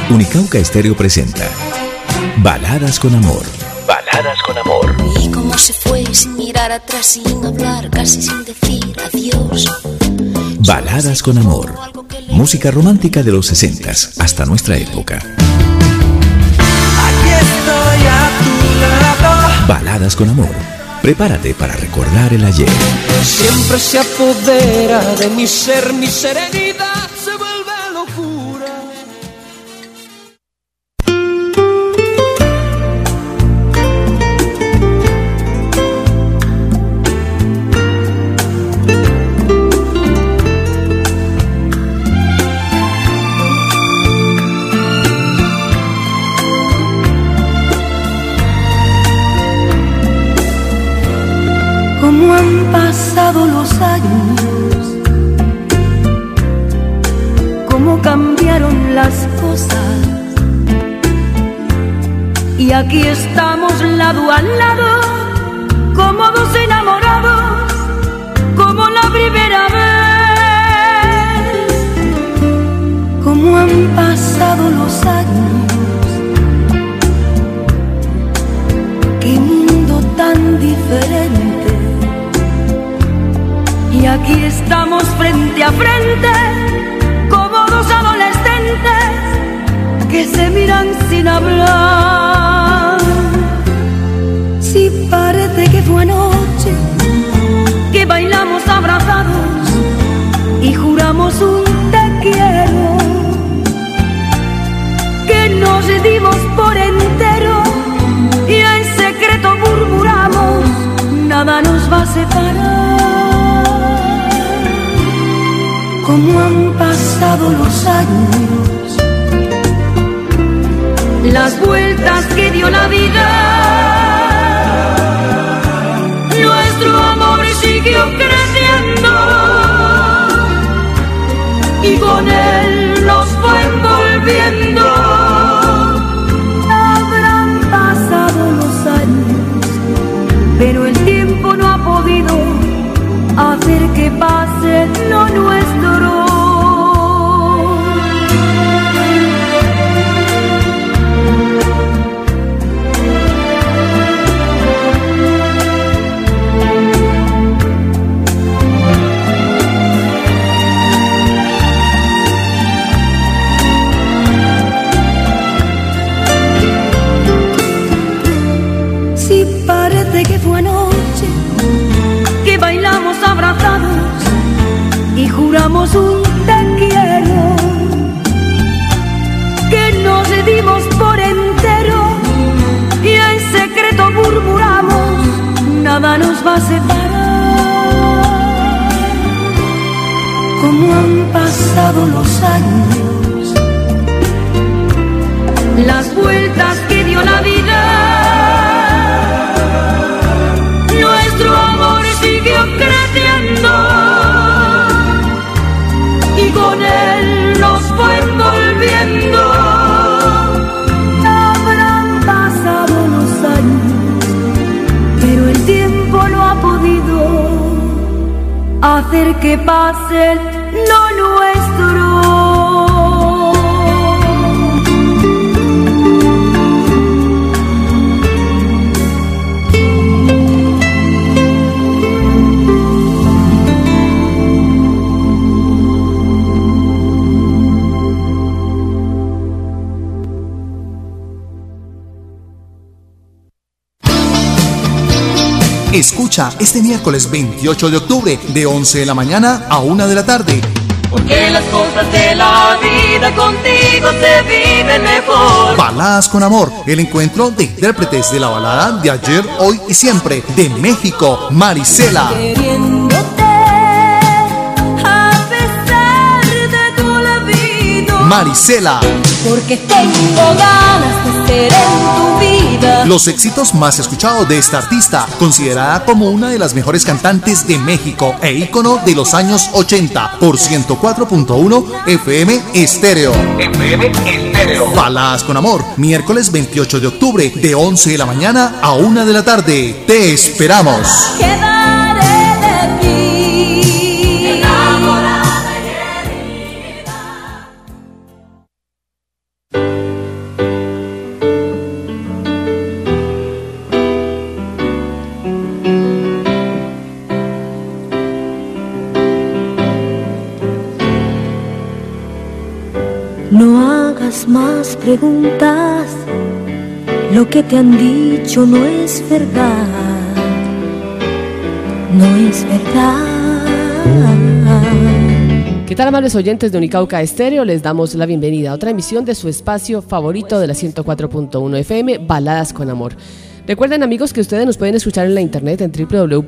Unicauca Estéreo presenta Baladas con Amor. Baladas con Amor. Y cómo se fue sin mirar atrás, sin hablar, casi sin decir adiós. Baladas con Amor. Música romántica de los 60s hasta nuestra época. Aquí estoy a tu lado. Baladas con Amor. Prepárate para recordar el ayer. Siempre se apodera de mi ser, mi serenidad se vuelve locura. Cómo han pasado los años, cómo cambiaron las cosas, y aquí estamos lado a lado, como dos enamorados, como la primera vez. Cómo han pasado los años, qué mundo tan diferente. Y aquí estamos frente a frente, como dos adolescentes que se miran sin hablar. Si parece que fue anoche, que bailamos abrazados y juramos un te quiero, que nos dimos por entero y en secreto murmuramos, nada nos va a separar. Cómo han pasado los años, las vueltas que dio la vida, nuestro amor siguió creciendo y con él nos fue envolviendo. Habrán pasado los años, pero el tiempo no ha podido hacer que pase lo nuestro. Si parece que fue anoche, que bailamos abrazados y juramos un te quiero, que nos dimos por entero y en secreto murmuramos, nada nos va a separar. Cómo han pasado los años, las vueltas que dio la vida, nuestro amor siguió creciendo y con él nos fue envolviendo. Habrán pasado los años, pero el tiempo no ha podido hacer que pase lo nuestro. Escucha este miércoles 28 de octubre de 11 de la mañana a 1 de la tarde. Porque las cosas de la vida contigo se viven mejor. Baladas con Amor, el encuentro de intérpretes de la balada de ayer, hoy y siempre de México, Marisela. Queriéndote a pesar de tu olvido. Marisela. Porque tengo ganas de ser en tu vida. Los éxitos más escuchados de esta artista, considerada como una de las mejores cantantes de México e ícono de los años 80 por 104.1 FM Estéreo. FM Estéreo. Baladas con Amor, miércoles 28 de octubre de 11 de la mañana a 1 de la tarde. Te esperamos. Quedaré de ti enamorada y herida. No hagas más preguntas, lo que te han dicho no es verdad, no es verdad. ¿Qué tal, amables oyentes de Unicauca Estéreo? Les damos la bienvenida a otra emisión de su espacio favorito de la 104.1 FM, Baladas con Amor. Recuerden, amigos, que ustedes nos pueden escuchar en la internet en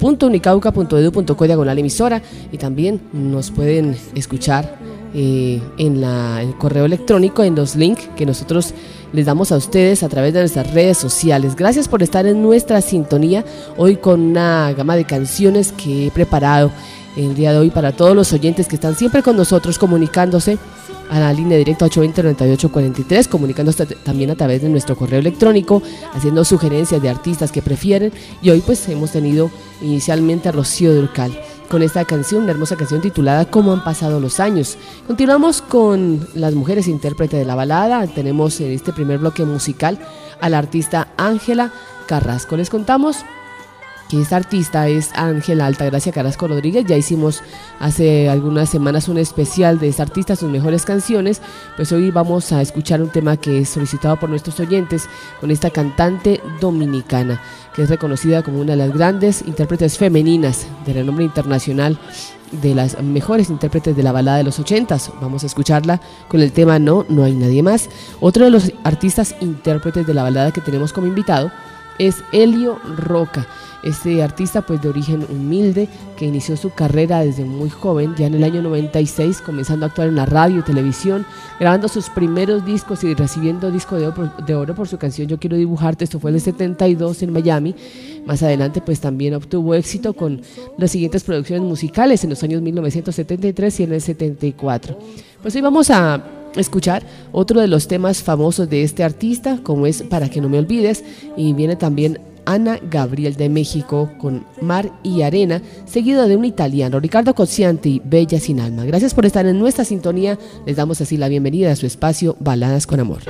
www.unicauca.edu.co/emisora y también nos pueden escuchar en el correo electrónico, en los links que nosotros les damos a ustedes a través de nuestras redes sociales. Gracias por estar en nuestra sintonía hoy con una gama de canciones que he preparado el día de hoy para todos los oyentes que están siempre con nosotros, comunicándose a la línea directa 820-9843, comunicándose también a través de nuestro correo electrónico, haciendo sugerencias de artistas que prefieren. Y hoy pues hemos tenido inicialmente a Rocío Dúrcal con esta canción, una hermosa canción titulada Cómo han pasado los años. Continuamos con las mujeres intérpretes de la balada. Tenemos en este primer bloque musical a la artista Ángela Carrasco. Les contamos que esta artista es Ángela Altagracia Carrasco Rodríguez. Ya hicimos hace algunas semanas un especial de esta artista, sus mejores canciones. Pues hoy vamos a escuchar un tema que es solicitado por nuestros oyentes con esta cantante dominicana, que es reconocida como una de las grandes intérpretes femeninas de renombre internacional, de las mejores intérpretes de la balada de los 80s. Vamos a escucharla con el tema No hay nadie más. Otro de los artistas intérpretes de la balada que tenemos como invitado es Elio Roca. Este artista pues de origen humilde, que inició su carrera desde muy joven, ya en el año 96, comenzando a actuar en la radio y televisión, grabando sus primeros discos y recibiendo disco de oro por su canción Yo quiero dibujarte. Esto fue en el 72 en Miami. Más adelante pues también obtuvo éxito con las siguientes producciones musicales en los años 1973 y en el 74. Pues hoy vamos a escuchar otro de los temas famosos de este artista, como es Para que no me olvides, y viene también Ana Gabriel de México con Mar y Arena, seguido de un italiano, Ricardo Coccianti, Bella sin alma. Gracias por estar en nuestra sintonía. Les damos así la bienvenida a su espacio Baladas con Amor.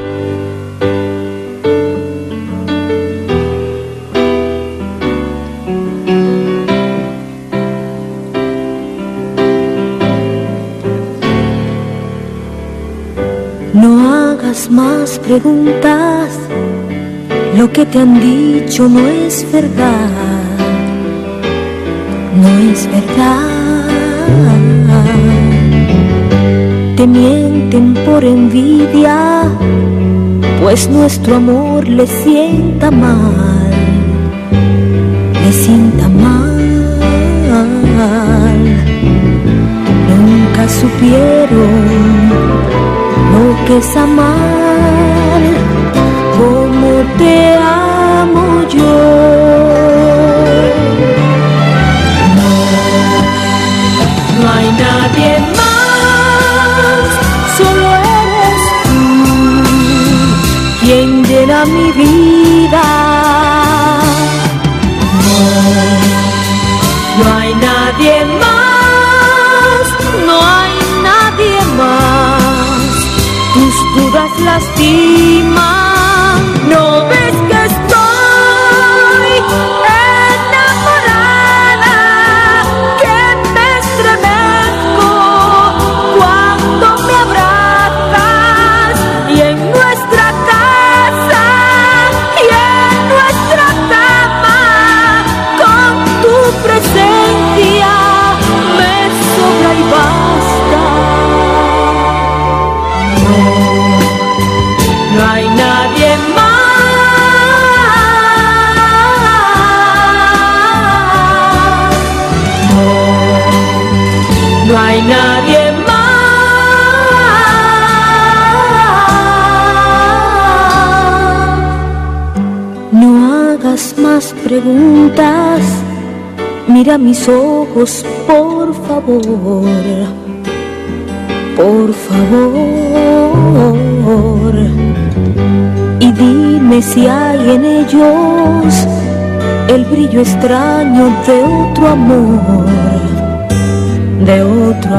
No hagas más preguntas, lo que te han dicho no es verdad, no es verdad. Te mienten por envidia, pues nuestro amor les sienta mal, les sienta mal. Nunca supieron lo que es amar, como te amo yo. No hay nadie más, solo eres tú quien llena mi vida. No hay nadie más, no hay nadie más. Tus dudas lastiman, no ves que estoy enamorada, que me estremezco cuando me abrazas, y en nuestra casa y en nuestra cama, con tu presencia me sobra y basta. No hay nadie más, no hay nadie más. No hagas más preguntas, mira mis ojos, por favor, por favor, y dime si hay en ellos el brillo extraño de otro amor, de otro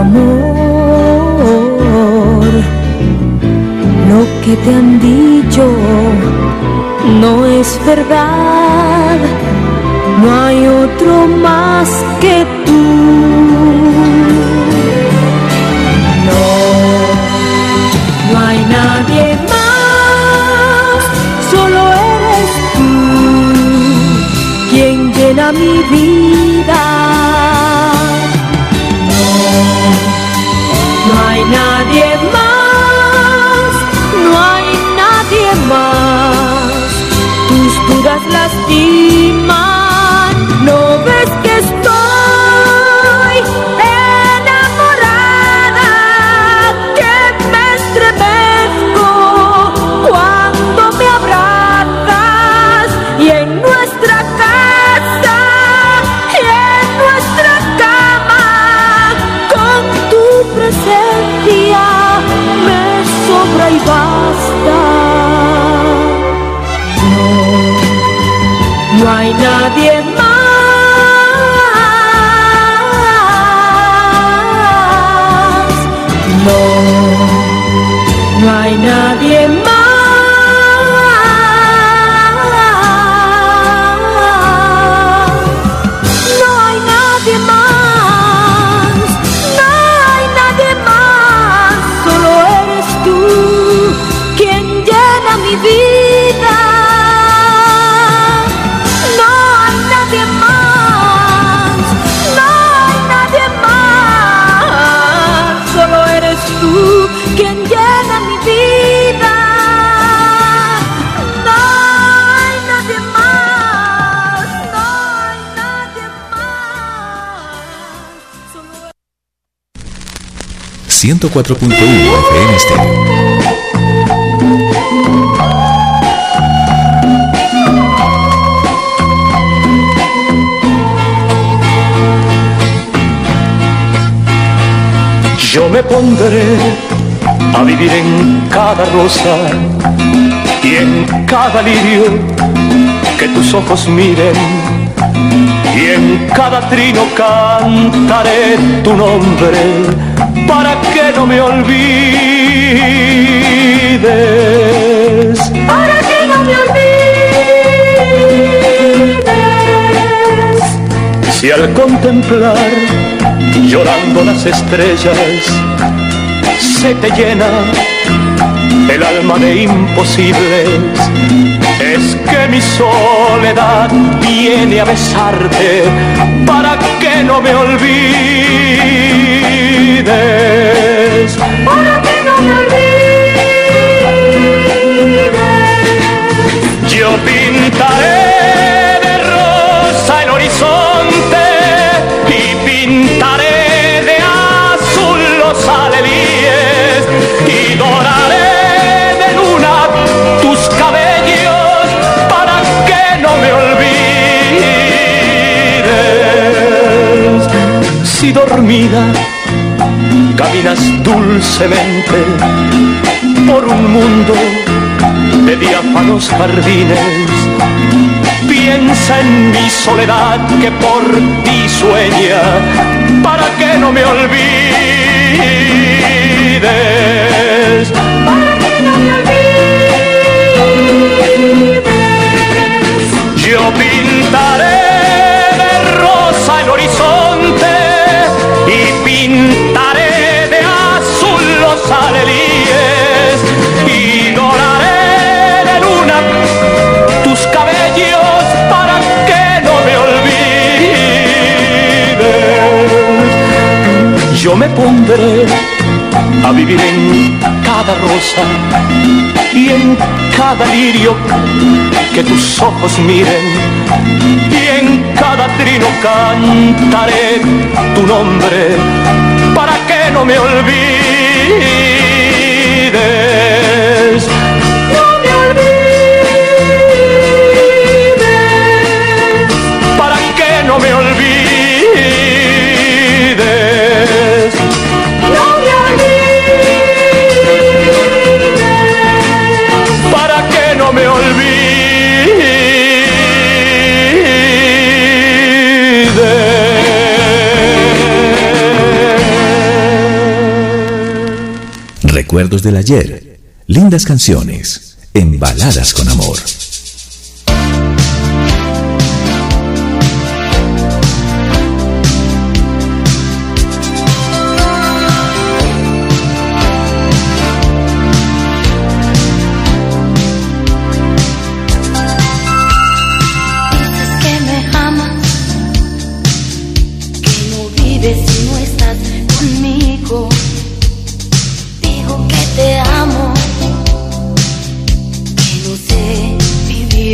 amor. Lo que te han dicho no es verdad, no hay otro más que tú. No hay mi vida. No hay nadie más, no hay nadie más. Tus dudas lastiman, no ves que estoy enamorada, que me estremezco cuando me abrazas y en nuestra casa y en nuestra cama con tu presencia me sobra y basta. No hay nadie más, no hay nadie más, no hay nadie más, no hay nadie más, solo eres tú quien llena mi vida. Tú quien llena mi vida, no hay nadie más, no hay nadie más. 104.1 FM Estéreo. Yo me pondré a vivir en cada rosa y en cada lirio que tus ojos miren, y en cada trino cantaré tu nombre para que no me olvides, para que no me olvides. Si al contemplar llorando las estrellas se te llena el alma de imposibles, es que mi soledad viene a besarte para que no me olvides, para que no me olvides. Yo pintaré de rosa el horizonte y pintaré de azul los alelíes y doraré de luna tus cabellos para que no me olvides. Si dormida caminas dulcemente por un mundo de diáfanos jardines, piensa en mi soledad que por ti sueña para que no me olvides, para que no me olvides. Yo pintaré de rosa el horizonte y pintaré de azul los alelíes y doraré de luna tus cabellos para que no me olvides. Yo me pondré a vivir en cada rosa y en cada lirio que tus ojos miren, y en cada trino cantaré tu nombre para que no me olvides, no me olvides, para que no me olvides, no me olvides, para que no me olvides. Recuerdos del ayer, lindas canciones, en Baladas con Amor.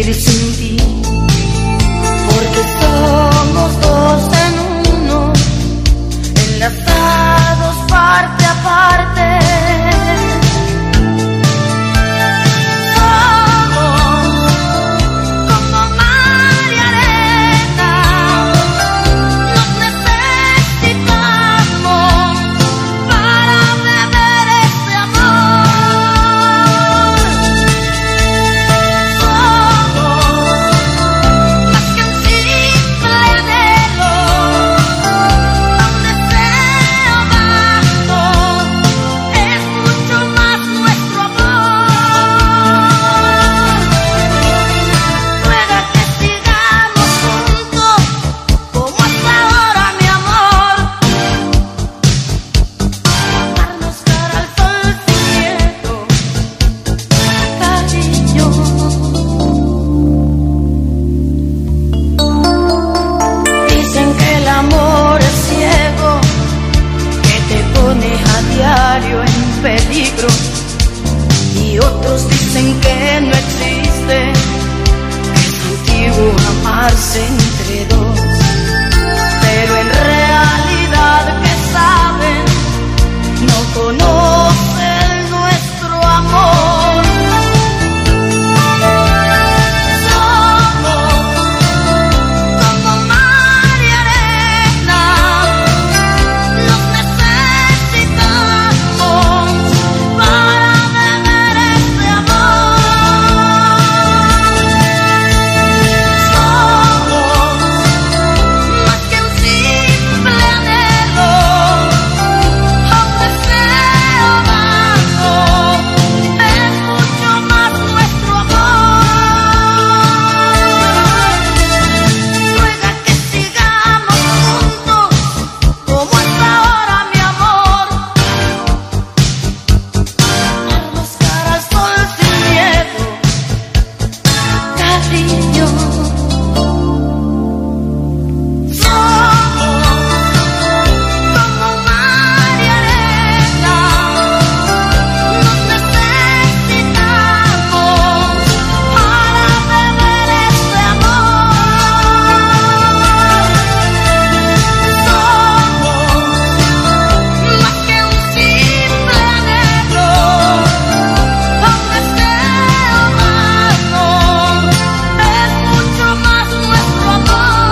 vivir sin ti, porque somos dos en uno, enlazados parte a parte. Y otros dicen que no existe, que es antiguo amarse entre dos, pero en realidad que saben, no conocen nuestro amor. Somos como mar y arena, nos necesitamos para beber este amor. Somos más que un simple anhelo, un deseo vago, es mucho más nuestro amor. Ruega que sigamos juntos, como es ahora mi amor, a buscar al sol sin miedo, cariño. Somos como mar y arena, nos necesitamos para beber este amor. Somos más que un simple anhelo, un deseo humano, es mucho más nuestro amor.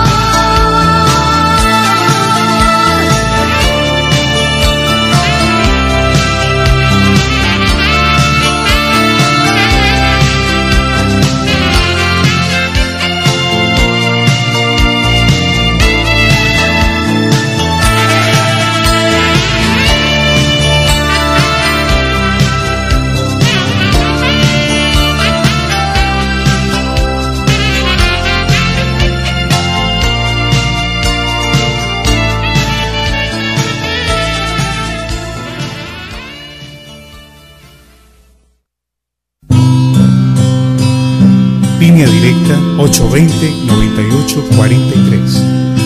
Línea directa 820-9843.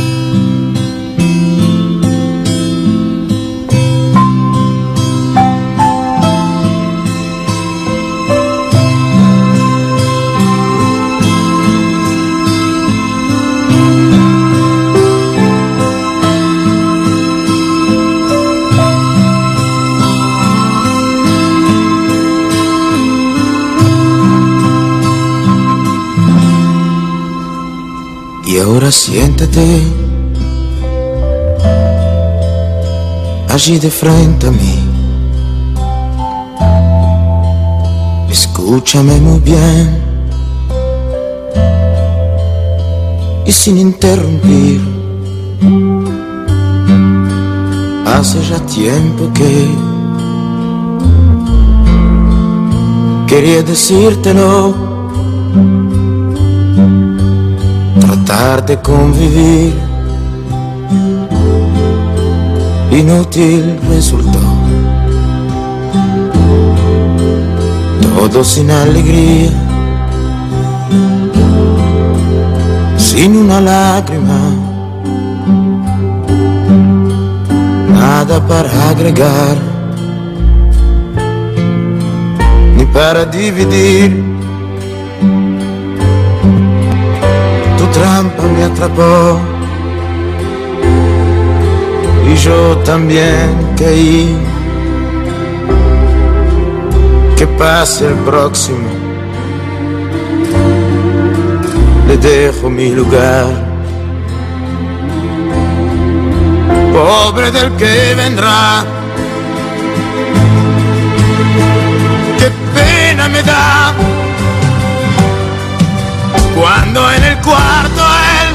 Y ahora siéntate allí de frente a mí. Escúchame muy bien y sin interrumpir. Hace ya tiempo que quería decírtelo, tratar de convivir, inútil resultó. Todo sin alegría, sin una lágrima, nada para agregar, ni para dividir. trampa me atrapó y yo también caí. Que pase el próximo, le dejo mi lugar. Pobre del que vendrá, qué pena me da cuando en el cuarto él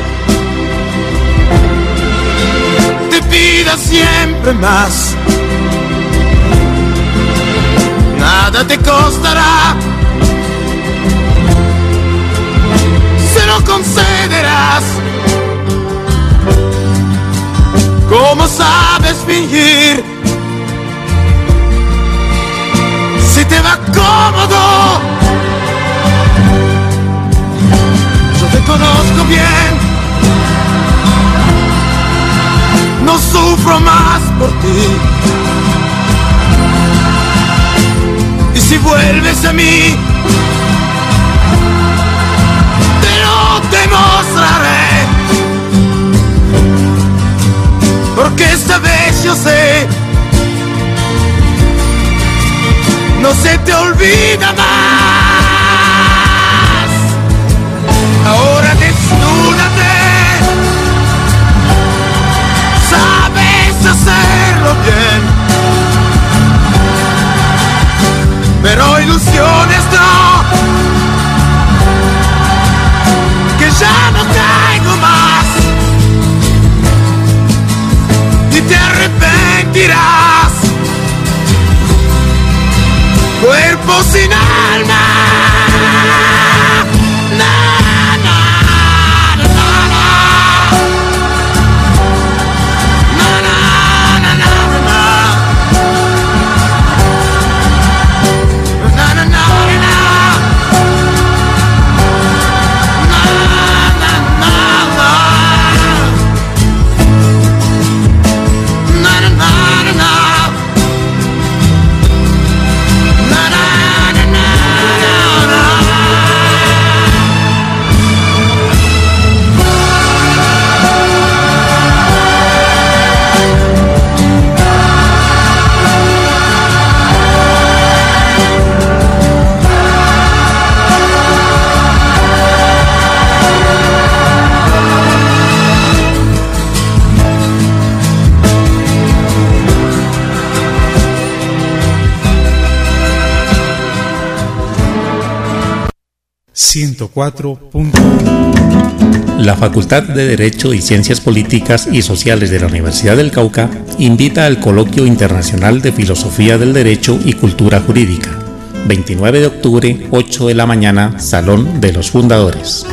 te pida siempre más. Nada te costará, se lo concederás. ¿Cómo sabes fingir? Si te va cómodo, yo te conozco bien, no sufro más por ti. Y si vuelves a mí, te lo demostraré. Porque esta vez yo sé, no se te olvida más. Ahora desnúdate, sabes hacerlo bien, pero ilusiones no, que ya no traigo más. Y te arrepentirás, cuerpo sin alma. Na, na, na, na, na. Na, na, na, na, na. Na, na, na, na. La Facultad de Derecho y Ciencias Políticas y Sociales de la Universidad del Cauca invita al Coloquio Internacional de Filosofía del Derecho y Cultura Jurídica, 29 de octubre, 8 de la mañana, Salón de los Fundadores.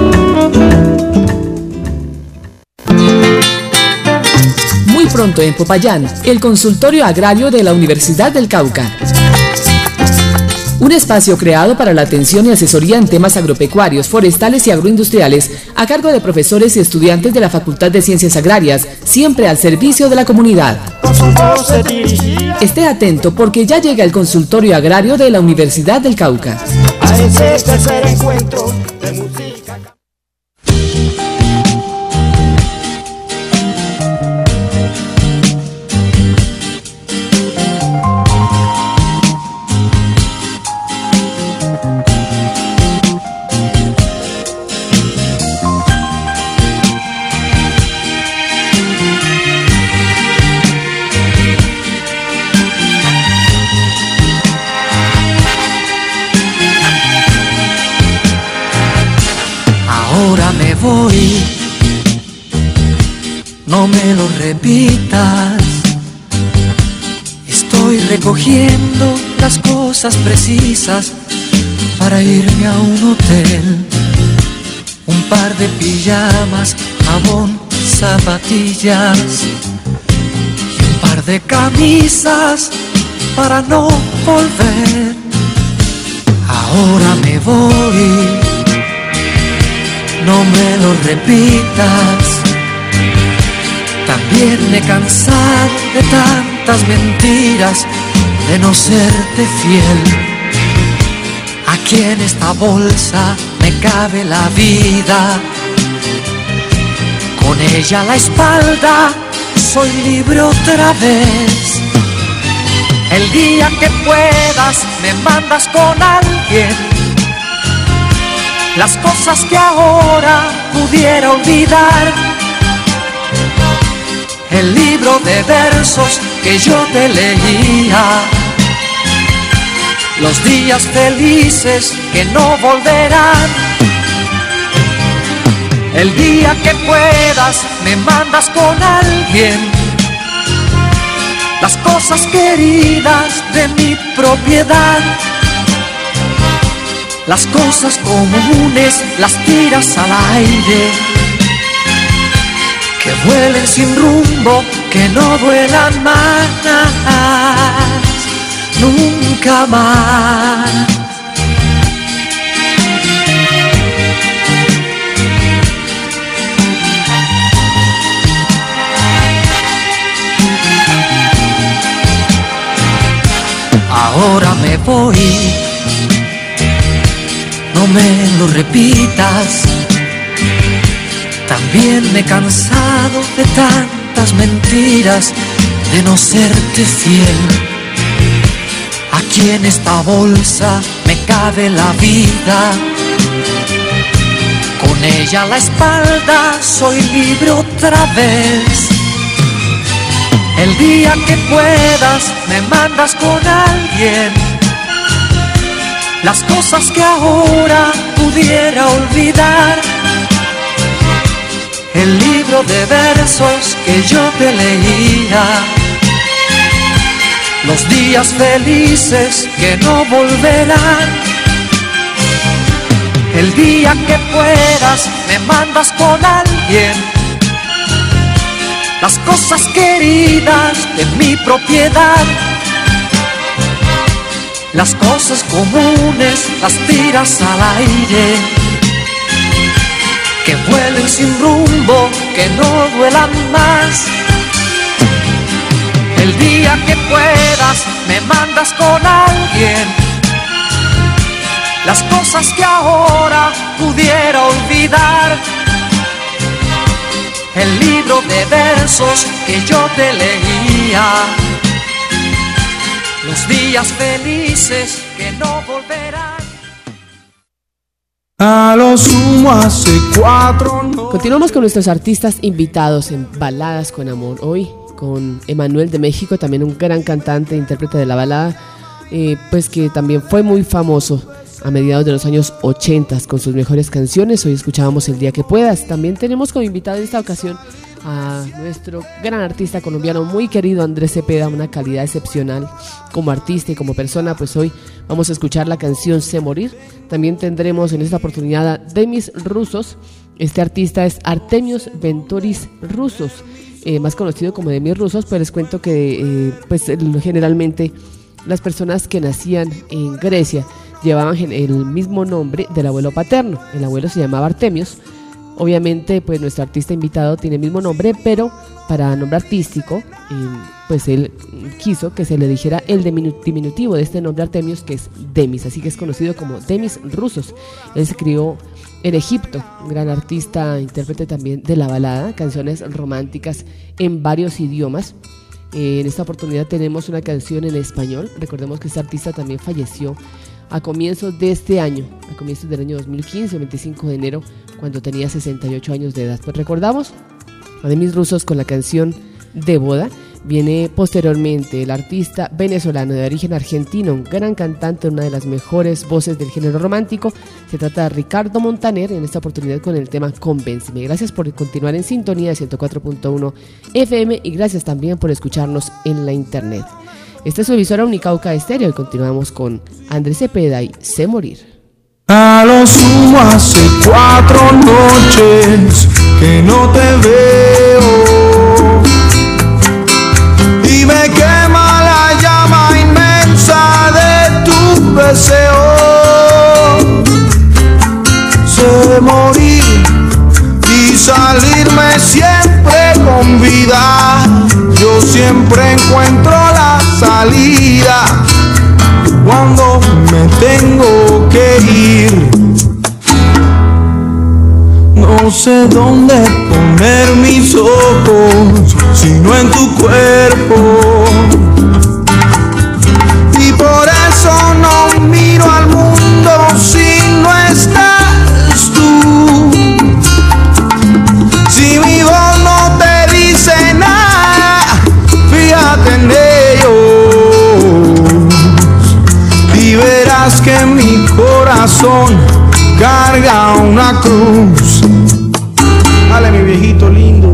Muy pronto en Popayán, el Consultorio Agrario de la Universidad del Cauca. Un espacio creado para la atención y asesoría en temas agropecuarios, forestales y agroindustriales a cargo de profesores y estudiantes de la Facultad de Ciencias Agrarias, siempre al servicio de la comunidad. Esté atento porque ya llega el Consultorio Agrario de la Universidad del Cauca. A ese tercer encuentro de música. Ahora me voy, no me lo repitas. Estoy recogiendo las cosas precisas para irme a un hotel. Un par de pijamas, jabón, zapatillas y un par de camisas para no volver. Ahora me voy, no me lo repitas. También me he cansado de tantas mentiras, de no serte fiel. Aquí en esta bolsa me cabe la vida Con ella a la espalda soy libre otra vez. El día que puedas me mandas con alguien las cosas que ahora pudiera olvidar. El libro de versos que yo te leía, los días felices que no volverán. El día que puedas me mandas con alguien las cosas queridas de mi propiedad. Las cosas comunes las tiras al aire, que vuelen sin rumbo, que no duelan más, nunca más. Ahora me voy, no me lo repitas. También me he cansado de tantas mentiras, de no serte fiel. Aquí en esta bolsa me cabe la vida, con ella a la espalda soy libre otra vez. El día que puedas me mandas con alguien las cosas que ahora pudiera olvidar. El libro de versos que yo te leía, los días felices que no volverán. El día que puedas me mandas con alguien las cosas queridas de mi propiedad. Las cosas comunes las tiras al aire, que vuelen sin rumbo, que no duelan más. El día que puedas me mandas con alguien las cosas que ahora pudiera olvidar. El libro de versos que yo te leía, los días felices que no volverán. A lo sumo hace 4 noches. Continuamos con nuestros artistas invitados en Baladas con Amor. Hoy con Emanuel de México, también un gran cantante e intérprete de la balada, pues que también fue muy famoso a mediados de los años 80 con sus mejores canciones. Hoy escuchábamos El Día que Puedas. También tenemos como invitado en esta ocasión a nuestro gran artista colombiano muy querido Andrés Cepeda, una calidad excepcional como artista y como persona. Pues hoy vamos a escuchar la canción Sé Morir. También tendremos en esta oportunidad a Demis Roussos. Este artista es Artemios Ventoris Roussos, más conocido como Demis Roussos, pero les cuento que pues generalmente las personas que nacían en Grecia llevaban el mismo nombre del abuelo paterno. El abuelo se llamaba Artemios. Obviamente pues nuestro artista invitado tiene el mismo nombre, pero para nombre artístico pues él quiso que se le dijera el diminutivo de este nombre Artemios, que es Demis, así que es conocido como Demis Roussos. Él se crió en Egipto, un gran artista, intérprete también de la balada, canciones románticas en varios idiomas. En esta oportunidad tenemos una canción en español. Recordemos que este artista también falleció a comienzos de este año, a comienzos del año 2015, el 25 de enero, cuando tenía 68 años de edad. Pues recordamos a Demis Roussos con la canción De Boda. Viene posteriormente el artista venezolano de origen argentino, un gran cantante, una de las mejores voces del género romántico. Se trata de Ricardo Montaner, en esta oportunidad con el tema Convénceme. Gracias por continuar en sintonía de 104.1 FM y gracias también por escucharnos en la internet. Esta es su emisora Unicauca Estéreo y continuamos con Andrés Cepeda y Sé Morir. A lo sumo hace 4 noches que no te veo y me quema la llama inmensa de tu deseo. Sé morir y salirme siempre con vida. Yo siempre encuentro la salida cuando me tengo que ir. No no sé dónde poner mis ojos, sino en tu cuerpo. Y por eso no miro al mundo si no estás tú. Si mi voz no te dice nada, fíjate en ellos y verás que mi corazón carga una cruz. Dale, mi viejito lindo.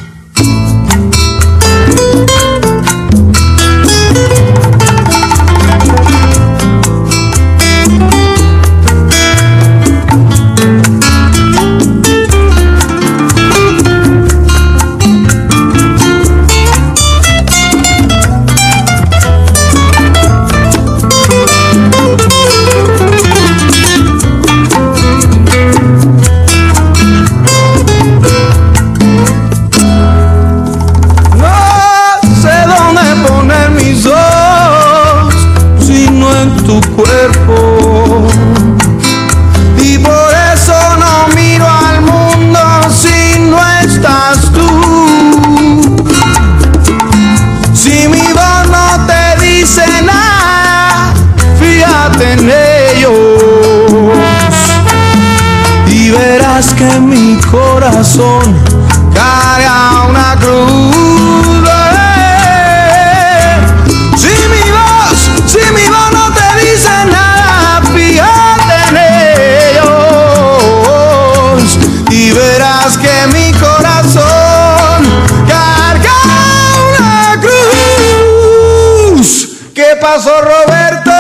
Que mi corazón carga una cruz. Si mi voz no te dice nada, fíjate en ellos y verás que mi corazón carga una cruz. ¿Qué pasó, Roberto?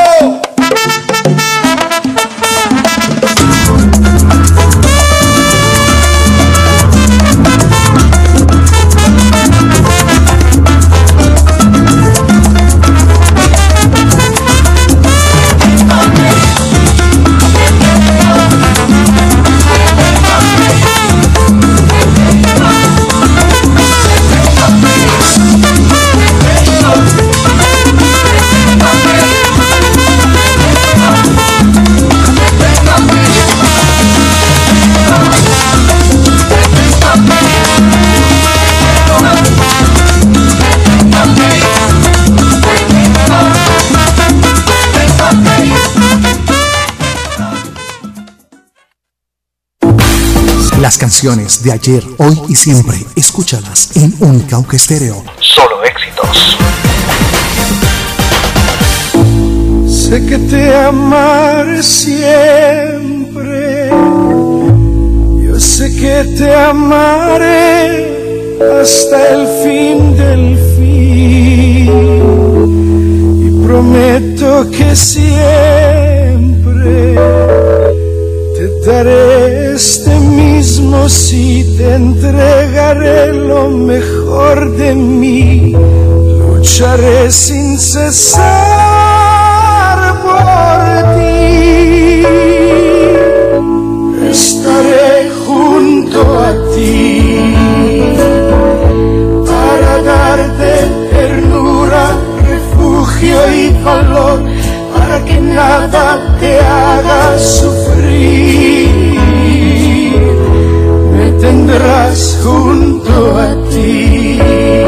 Las canciones de ayer, hoy y siempre, escúchalas en Unicauca Estéreo. Solo éxitos. Sé que te amaré siempre, yo sé que te amaré hasta el fin del fin, y prometo que siempre te daré este mismo sí, te entregaré lo mejor de mí, lucharé sin cesar por ti, estaré junto a ti para darte ternura, refugio y valor, para que nada te haga sufrir. Me tendrás junto a ti.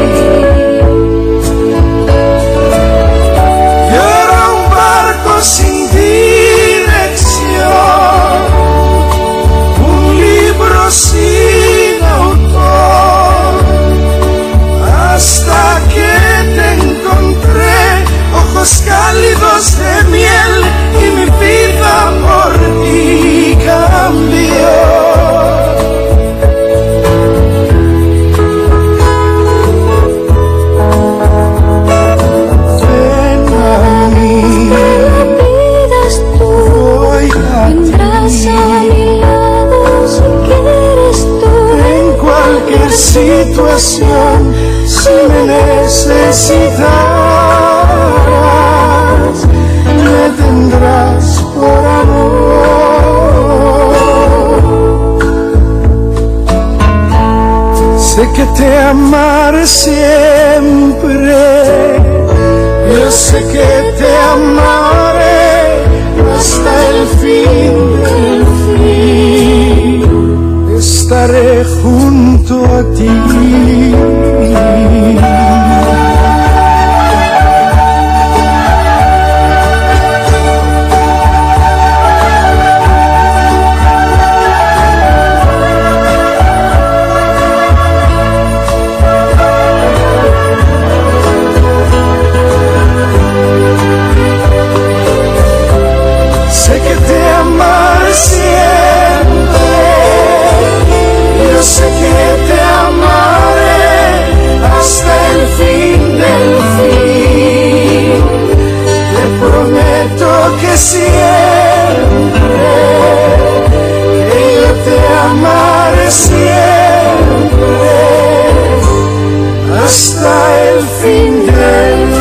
Yo era un barco sin dirección, un libro sin autor, hasta que te encontré, ojos cálidos de miel, y mi vida por ti cambió. Ven a mí, me pidas tú, vendrás a mi lado si quieres tú. En cualquier situación, si me necesitas, me tendrás por amor. Sé que te amaré siempre, yo sé que te amaré hasta el fin del fin. estaré junto a ti. Sé que te amaré siempre, yo sé que te amaré hasta el fin del fin. Te prometo que siempre, que yo te amaré siempre hasta el fin del fin.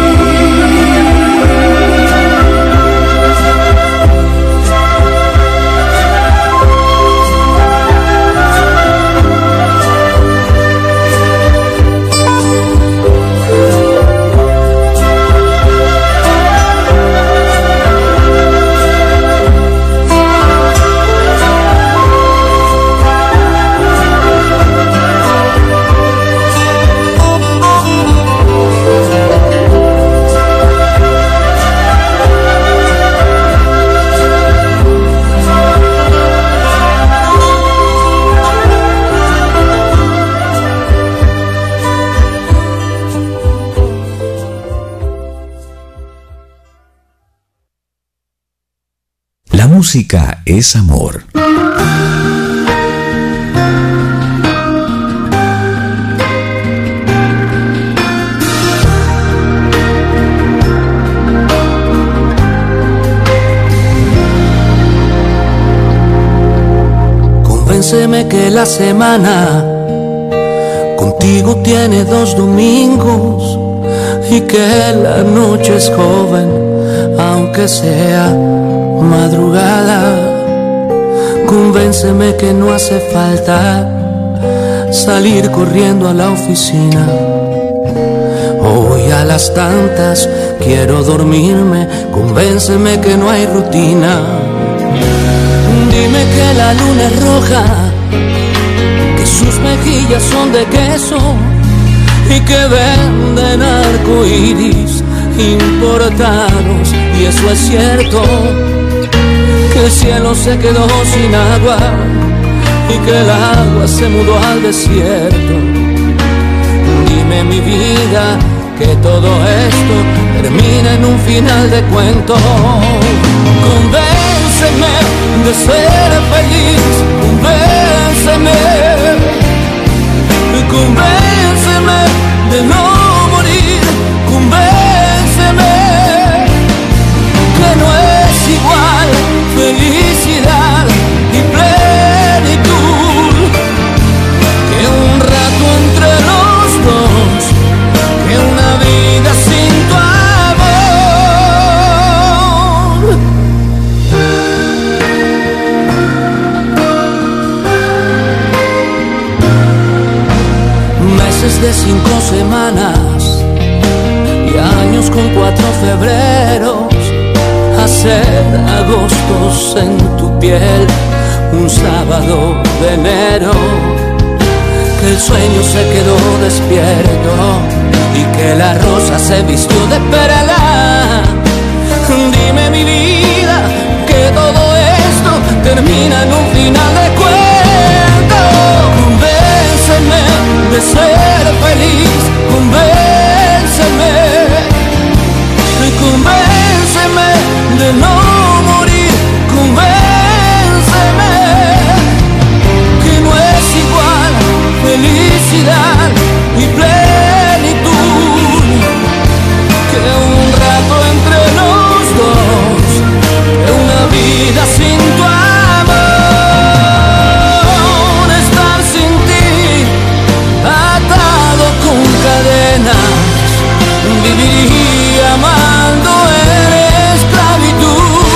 La música es amor. Convénceme que la semana contigo tiene 2 domingos y que la noche es joven, aunque sea madrugada. Convénceme que no hace falta salir corriendo a la oficina. Hoy a las tantas quiero dormirme. Convénceme que no hay rutina. Dime que la luna es roja, que sus mejillas son de queso y que venden arcoíris importados. Y eso es cierto, que el cielo se quedó sin agua y que el agua se mudó al desierto. Dime mi vida que todo esto termina en un final de cuento. Convénceme de ser feliz, convénceme, convénceme de no morir, convénceme que no es igual felicidad y plenitud, que un rato entre los dos, que una vida sin tu amor. Meses de 5 semanas y años con 4 febreros, hacer agostos en tu piel, un sábado de enero, que el sueño se quedó despierto y que la rosa se vistió de perla. Dime mi vida que todo esto termina en un final de cuento. Convénceme de ser feliz, convénceme, convénceme de no morir, convénceme que no es igual felicidad y plenitud, que un rato entre los dos, que una vida sin tu amor. Estar sin ti, atado con cadenas, viviría amando en esclavitud.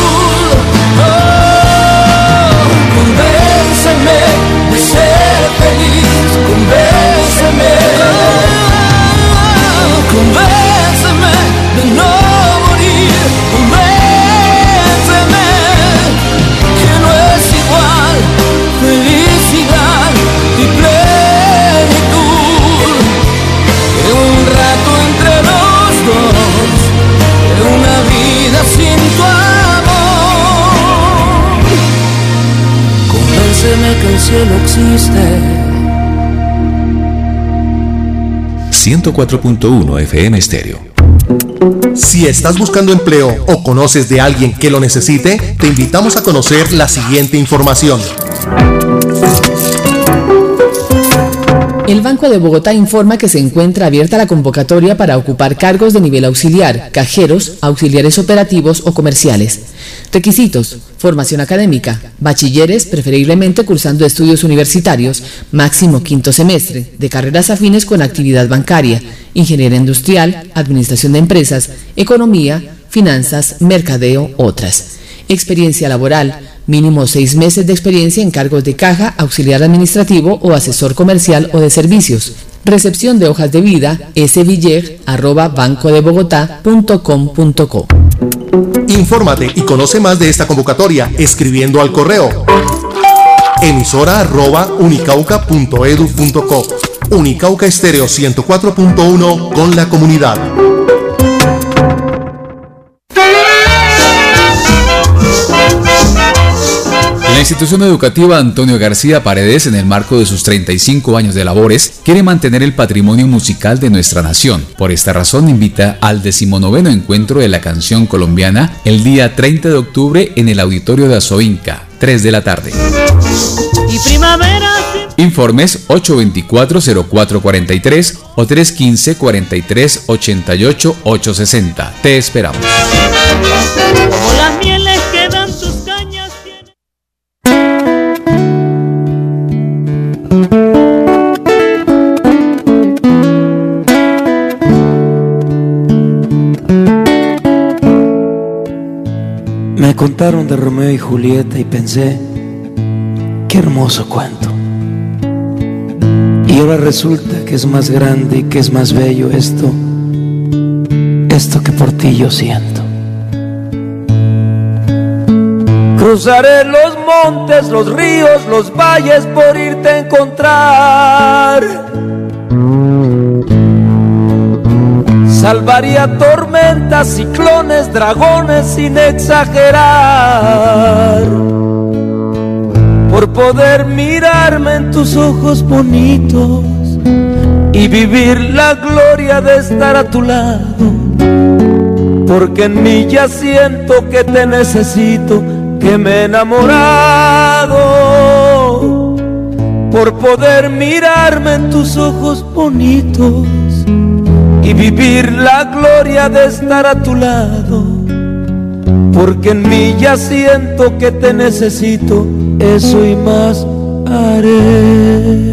que el cielo existe. 104.1 FM Estéreo. Si estás buscando empleo o conoces de alguien que lo necesite, te invitamos a conocer la siguiente información. El Banco de Bogotá informa que se encuentra abierta la convocatoria para ocupar cargos de nivel auxiliar, cajeros, auxiliares operativos o comerciales. Requisitos: formación académica, bachilleres, preferiblemente cursando estudios universitarios, máximo quinto semestre, de carreras afines con actividad bancaria, ingeniería industrial, administración de empresas, economía, finanzas, mercadeo, otras. Experiencia laboral: mínimo 6 meses de experiencia en cargos de caja, auxiliar administrativo o asesor comercial o de servicios. Recepción de hojas de vida, svilleg@bancodebogotá.com.co. Infórmate y conoce más de esta convocatoria escribiendo al correo emisora@unicauca.edu.co. Unicauca Estéreo 104.1 con la comunidad. La institución educativa Antonio García Paredes, en el marco de sus 35 años de labores, quiere mantener el patrimonio musical de nuestra nación. Por esta razón, invita al 19º Encuentro de la Canción Colombiana el día 30 de octubre en el Auditorio de Azoinca, 3 de la tarde. Y primavera. Informes 824-0443 o 315-4388-860. Te esperamos. Como las mieles que dan sus cañas. Me contaron de Romeo y Julieta y pensé, qué hermoso cuento. Y ahora resulta que es más grande y que es más bello esto que por ti yo siento. Cruzaré los montes, los ríos, los valles por irte a encontrar. Salvaría tormentas, ciclones, dragones sin exagerar, por poder mirarme en tus ojos bonitos y vivir la gloria de estar a tu lado. Porque en mí ya siento que te necesito, que me he enamorado, por poder mirarme en tus ojos bonitos y vivir la gloria de estar a tu lado. Porque en mí ya siento que te necesito, eso y más haré.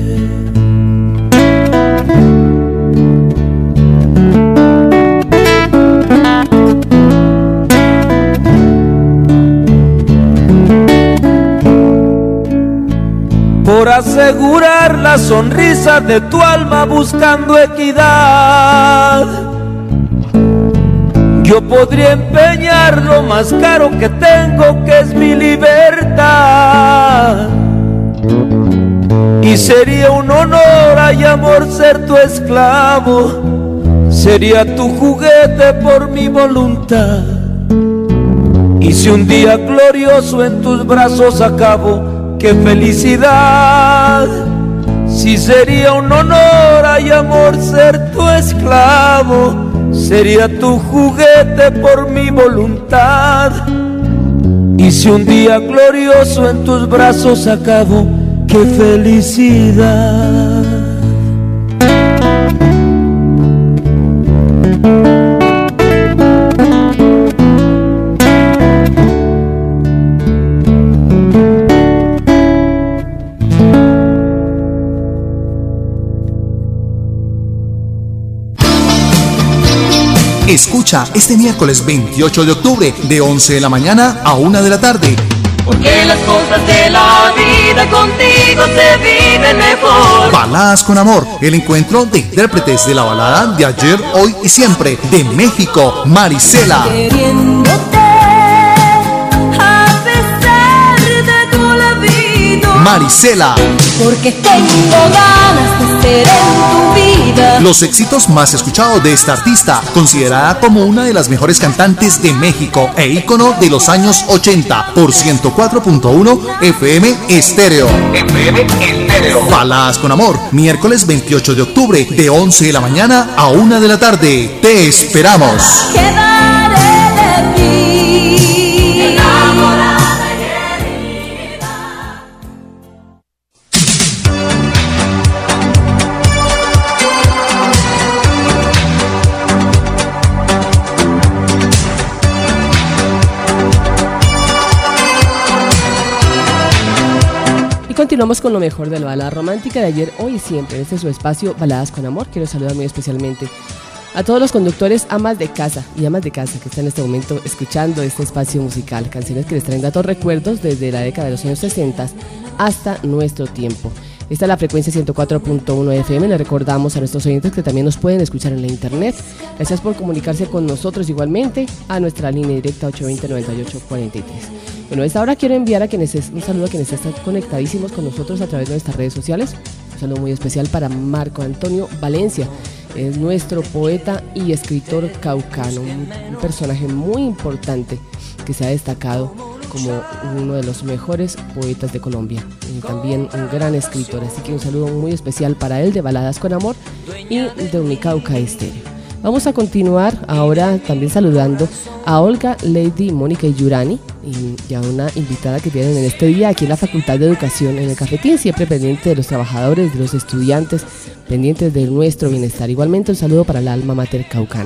Por asegurar la sonrisa de tu alma buscando equidad, yo podría empeñar lo más caro que tengo, que es mi libertad. Y sería un honor y amor ser tu esclavo, sería tu juguete por mi voluntad. Y si un día glorioso en tus brazos acabo, qué felicidad. Si sería un honor y amor ser tu esclavo, sería tu juguete por mi voluntad. Y si un día glorioso en tus brazos acabo, qué felicidad. Escucha este miércoles 28 de octubre de 11 de la mañana a 1 de la tarde. Porque las cosas de la vida contigo se viven mejor. Baladas con amor, el encuentro de intérpretes de la balada de ayer, hoy y siempre de México, Marisela. Queriéndote a pesar de tu olvido. Marisela. Porque tengo ganas de ser en tu vida vida. Los éxitos más escuchados de esta artista, considerada como una de las mejores cantantes de México e ícono de los años 80 por 104.1 FM Estéreo. FM Estéreo. Baladas con amor, miércoles 28 de octubre, de 11 de la mañana a 1 de la tarde. Te esperamos. Quedaré de ti enamorada. Y continuamos con lo mejor de la balada romántica de ayer, hoy y siempre. Este es su espacio Baladas con Amor. Quiero saludar muy especialmente a todos los conductores, amas de casa y amas de casa que están en este momento escuchando este espacio musical. Canciones que les traen datos recuerdos desde la década de los años 60 hasta nuestro tiempo. Esta es la frecuencia 104.1 FM. Le recordamos a nuestros oyentes que también nos pueden escuchar en la internet. Gracias por comunicarse con nosotros igualmente a nuestra línea directa 820-9843. Bueno, a esta hora quiero enviar un saludo a quienes están conectadísimos con nosotros a través de nuestras redes sociales. Un saludo muy especial para Marco Antonio Valencia. Es nuestro poeta y escritor caucano, un personaje muy importante que se ha destacado como uno de los mejores poetas de Colombia y también un gran escritor. Así que un saludo muy especial para él de Baladas con Amor y de Unicauca Estéreo. Vamos a continuar ahora también saludando a Olga, Lady, Mónica y Yurani y a una invitada que tienen en este día aquí en la Facultad de Educación en el Cafetín, siempre pendiente de los trabajadores, de los estudiantes, pendientes de nuestro bienestar. Igualmente un saludo para la alma mater caucana.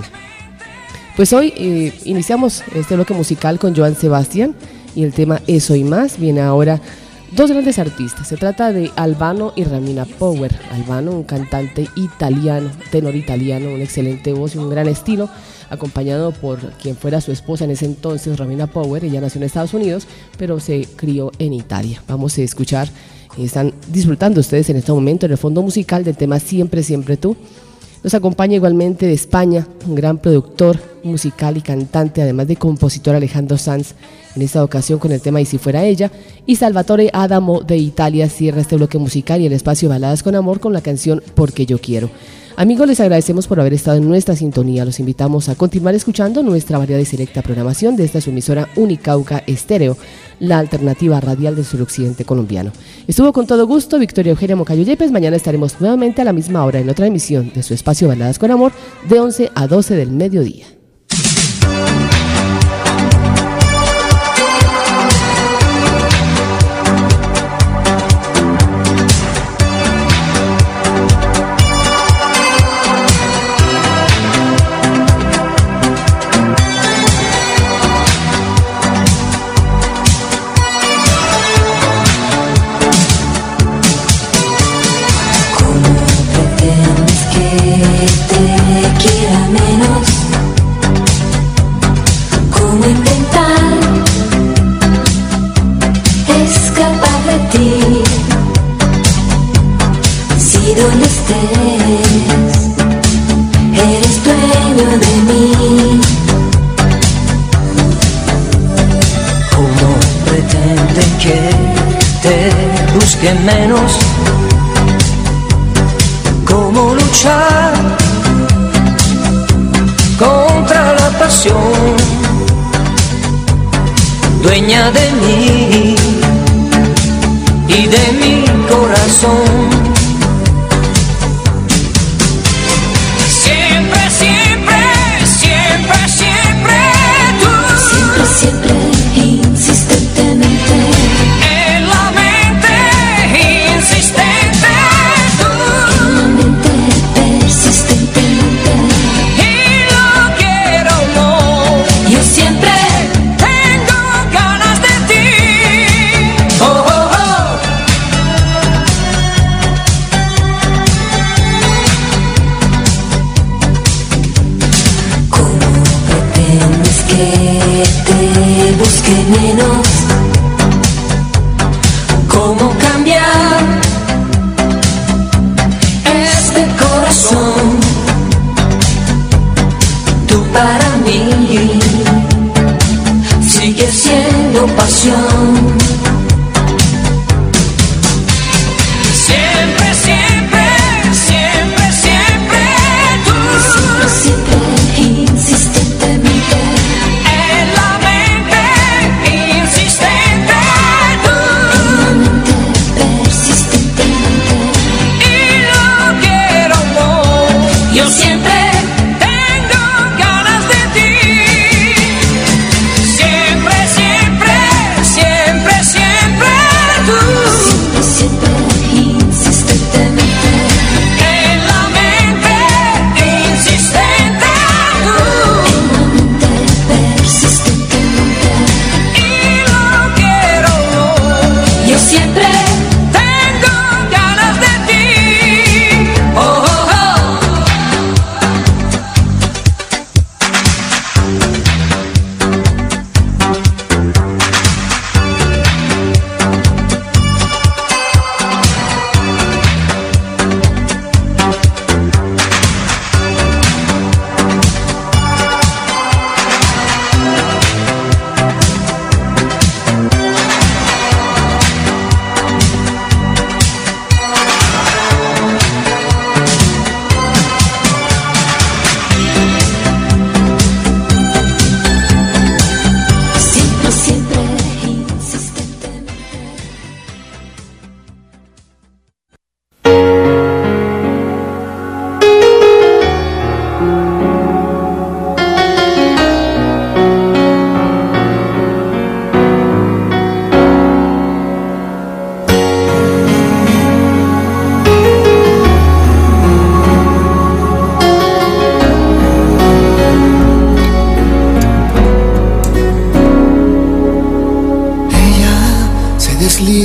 Pues hoy iniciamos este bloque musical con Joan Sebastián y el tema Eso y Más. Viene ahora dos grandes artistas. Se trata de Albano y Romina Power. Albano, un cantante italiano, tenor italiano, una excelente voz y un gran estilo, acompañado por quien fuera su esposa en ese entonces, Romina Power. Ella nació en Estados Unidos, pero se crió en Italia. Vamos a escuchar, están disfrutando ustedes en este momento en el fondo musical del tema Siempre, Siempre Tú. Nos acompaña igualmente de España, un gran productor musical y cantante, además de compositor, Alejandro Sanz, en esta ocasión con el tema Y si fuera ella, y Salvatore Adamo de Italia cierra este bloque musical y el espacio Baladas con Amor con la canción Porque yo quiero. Amigos, les agradecemos por haber estado en nuestra sintonía. Los invitamos a continuar escuchando nuestra variada y selecta programación de esta su emisora Unicauca Estéreo, la alternativa radial del suroccidente colombiano. Estuvo con todo gusto Victoria Eugenia Moncayo Yepes. Mañana estaremos nuevamente a la misma hora en otra emisión de su espacio Baladas con Amor de 11 a 12 del mediodía. Menos cómo luchar contra la pasión, dueña de mí y de mi corazón. Siempre, siempre, siempre, siempre tú. Siempre, siempre, insistentemente. Menos cómo cambiar este corazón. Tú para mí sigues siendo pasión. Siempre, siempre, siempre, siempre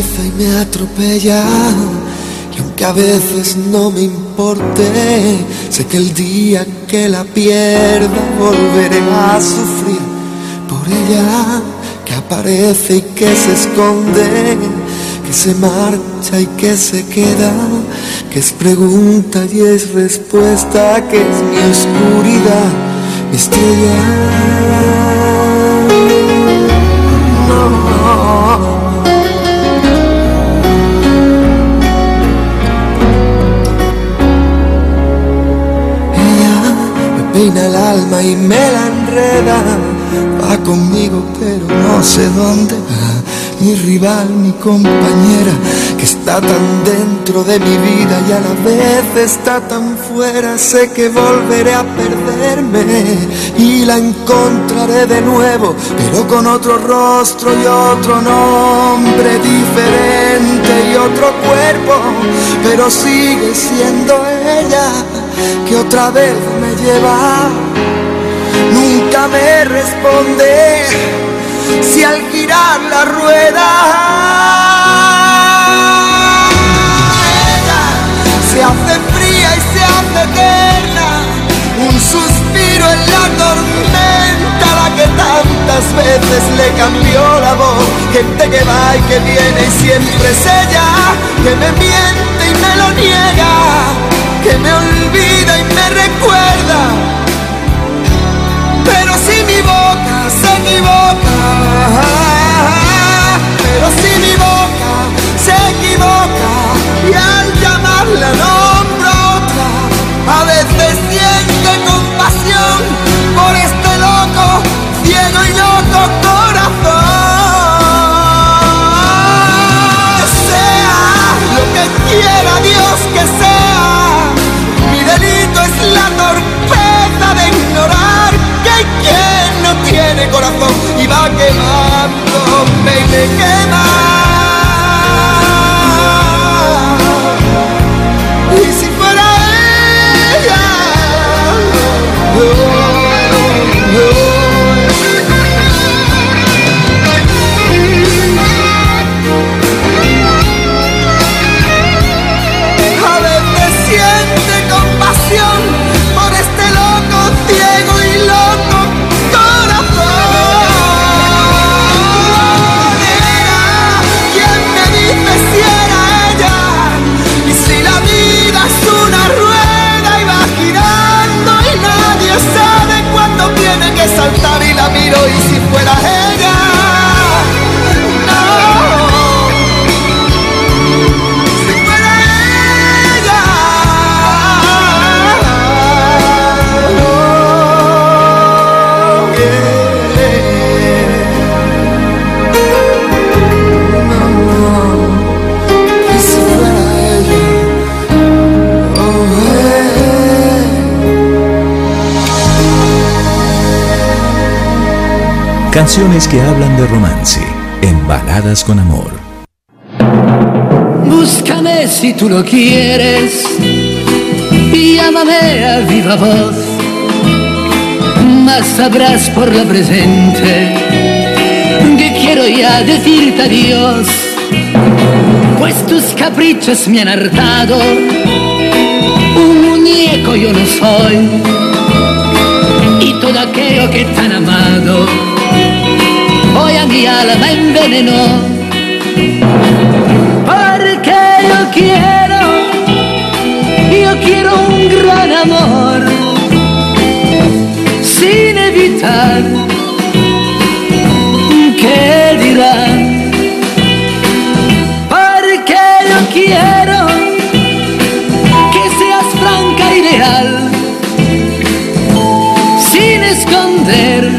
paraliza y me atropella. Y aunque a veces no me importe, sé que el día que la pierda volveré a sufrir por ella, que aparece y que se esconde, que se marcha y que se queda, que es pregunta y es respuesta, que es mi oscuridad, mi estrella. Peina el alma y me la enreda, va conmigo pero no sé dónde va. Mi rival, mi compañera, que está tan dentro de mi vida y a la vez está tan fuera. Sé que volveré a perderme y la encontraré de nuevo, pero con otro rostro y otro nombre diferente y otro cuerpo, pero sigue siendo ella que otra vez me lleva. Nunca me responde si al girar la rueda ella se hace fría y se hace eterna, un suspiro en la tormenta, la que tantas veces le cambió la voz. Gente que va y que viene y siempre es ella, que me miente y me lo niega, que me olvida y me recuerda. Pero si mi boca se equivoca, pero si mi boca se equivoca y al llamarla nombro otra, a veces siente compasión por este loco, ciego y loco corazón. Que sea lo que quiera Dios que sea, mi delito es la torpeza de ignorar que hay quien no tiene corazón y va quemándome y me quema. Y si fuera ella, a veces siente compasión por este loco, ciego y loco corazón. Era quien me dice si era ella, y si la vida es una rueda y va girando y nadie sabe cuándo tiene que saltar, y la miro y si fuera ella, no. Canciones que hablan de romance en Baladas con Amor. Búscame si tú lo quieres y llámame a viva voz, mas sabrás por la presente que quiero ya decirte adiós, pues tus caprichos me han hartado, un muñeco yo no soy, y todo aquello que tan amado hoy a mi alma envenenó. Porque yo quiero un gran amor, sin evitar qué dirán. Porque yo quiero que seas franca y leal, sin esconder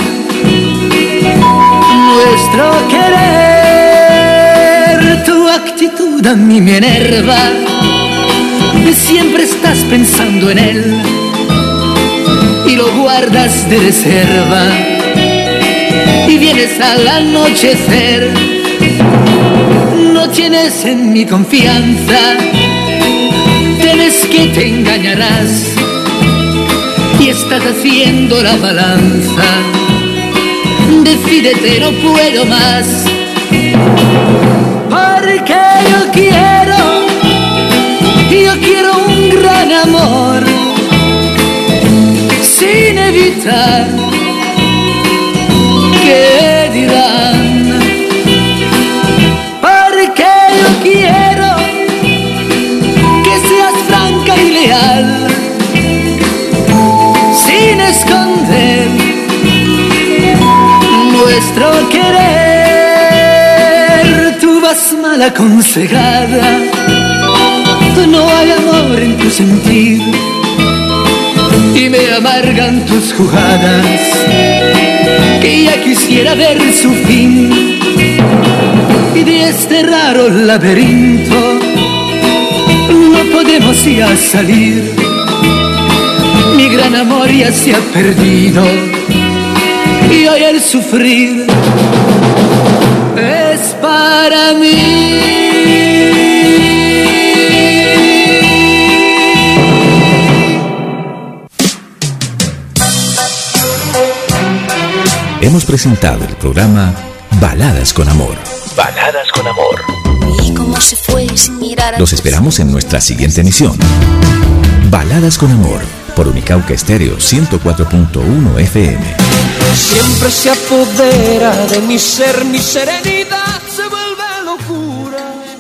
nuestro querer. Tu actitud a mí me enerva, siempre estás pensando en él y lo guardas de reserva, y vienes al anochecer. No tienes en mi confianza, temes que te engañarás y estás haciendo la balanza. Decídete, no puedo más. Porque yo quiero un gran amor, sin evitar qué dirán. Porque yo quiero que seas franca y leal, sin esconder nuestro querer. Tú vas mal aconsejada, no hay amor en tu sentir y me amargan tus jugadas, que ya quisiera ver su fin. Y de este raro laberinto no podemos ya salir. Mi gran amor ya se ha perdido y hoy el sufrir es para mí. Hemos presentado el programa Baladas con Amor. Baladas con amor. Y como se fue sin mirar. Los esperamos en nuestra siguiente emisión. Baladas con Amor, por Unicauca Estéreo 104.1 FM. Siempre se apodera de mi ser, mi serenidad se vuelve locura.